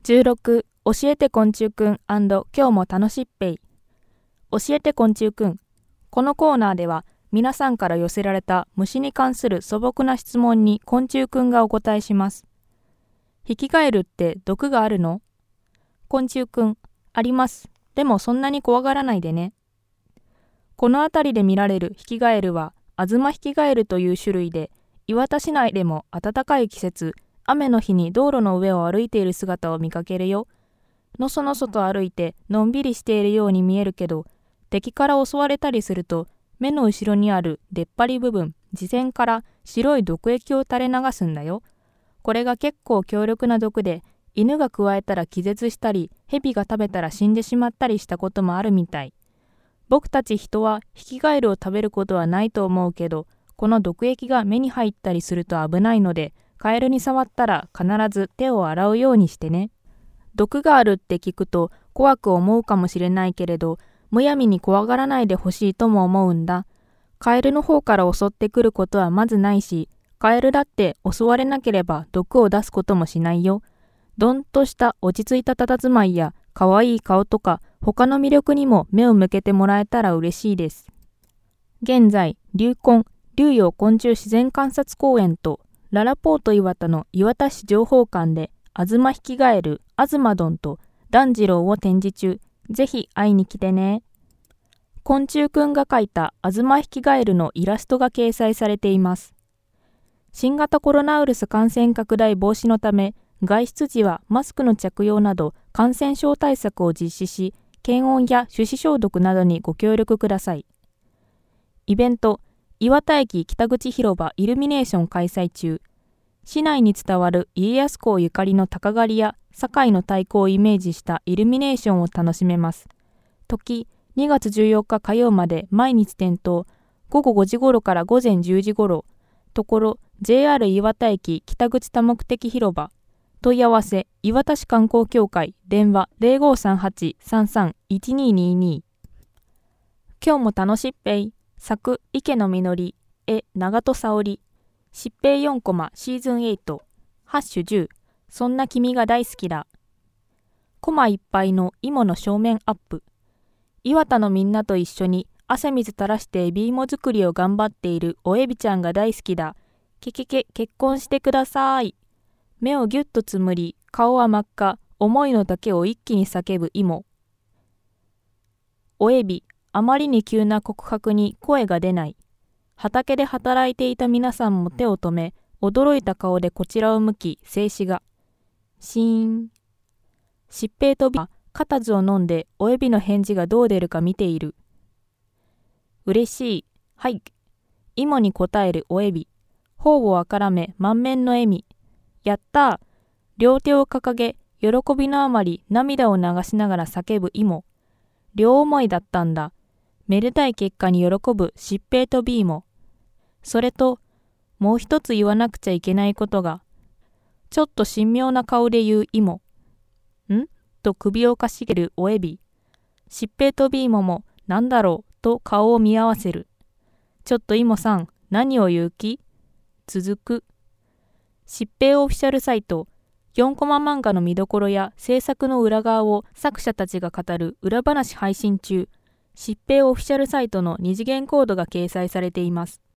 16教えて昆虫くん&今日も楽しっぺい。教えて昆虫くん。このコーナーでは皆さんから寄せられた虫に関する素朴な質問に昆虫くんがお答えします。ヒキガエルって毒があるの？昆虫くん、あります。でもそんなに怖がらないでね。この辺りで見られるヒキガエルはアズマヒキガエルという種類で、磐田市内でも暖かい季節、雨の日に道路の上を歩いている姿を見かけるよ。のそのそと歩いてのんびりしているように見えるけど、敵から襲われたりすると目の後ろにある出っ張り部分、耳腺から白い毒液を垂れ流すんだよ。これが結構強力な毒で、犬がくわえたら気絶したり、蛇が食べたら死んでしまったりしたこともあるみたい。僕たち人はヒキガエルを食べることはないと思うけど、この毒液が目に入ったりすると危ないので、カエルに触ったら必ず手を洗うようにしてね。毒があるって聞くと怖く思うかもしれないけれど、むやみに怖がらないでほしいとも思うんだ。カエルの方から襲ってくることはまずないし、カエルだって襲われなければ毒を出すこともしないよ。どんとした落ち着いた佇まいや可愛い顔とか他の魅力にも目を向けてもらえたら嬉しいです。現在、竜陽昆虫自然観察公園とララポート磐田の磐田市情報館でアズマヒキガエル、アズマドンとダンジローを展示中。ぜひ会いに来てね。昆虫くんが描いたアズマヒキガエルのイラストが掲載されています。新型コロナウイルス感染拡大防止のため、外出時はマスクの着用など感染症対策を実施し、検温や手指消毒などにご協力ください。イベント、磐田駅北口広場イルミネーション開催中。市内に伝わる家康公ゆかりの鷹狩りや堺の太鼓をイメージしたイルミネーションを楽しめます。時、2月14日火曜まで毎日点灯、午後5時頃から午前10時頃、ところ JR 磐田駅北口多目的広場、問い合わせ磐田市観光協会、電話 0538-33-1222。 今日も楽しっぺい。作池野みのり、絵長戸沙織、疾病4コマシーズン8、ハッシュ10、そんな君が大好きだ。コマいっぱいの芋の正面アップ。磐田のみんなと一緒に汗水垂らしてエビ芋作りを頑張っているおエビちゃんが大好きだ。結婚してください。目をぎゅっとつむり、顔は真っ赤、思いのだけを一気に叫ぶ芋。おエビ、あまりに急な告白に声が出ない。畑で働いていた皆さんも手を止め、驚いた顔でこちらを向き、静止画。シーン。疾病とビは固唾を飲んでおエビの返事がどう出るか見ている。嬉しい。はい。芋に答えるおエビ。頬をあからめ満面の笑み。やったー。両手を掲げ、喜びのあまり涙を流しながら叫ぶ芋。両思いだったんだ。めでたい結果に喜ぶ疾病とビーも。それと、もう一つ言わなくちゃいけないことが。ちょっと神妙な顔で言う芋。んと首をかしげるおエビ。疾病とビーモもなんだろうと顔を見合わせる。ちょっと芋さん、何を言う気？続く。疾病オフィシャルサイト、4コマ漫画の見どころや制作の裏側を作者たちが語る裏話配信中。疾病オフィシャルサイトの二次元コードが掲載されています。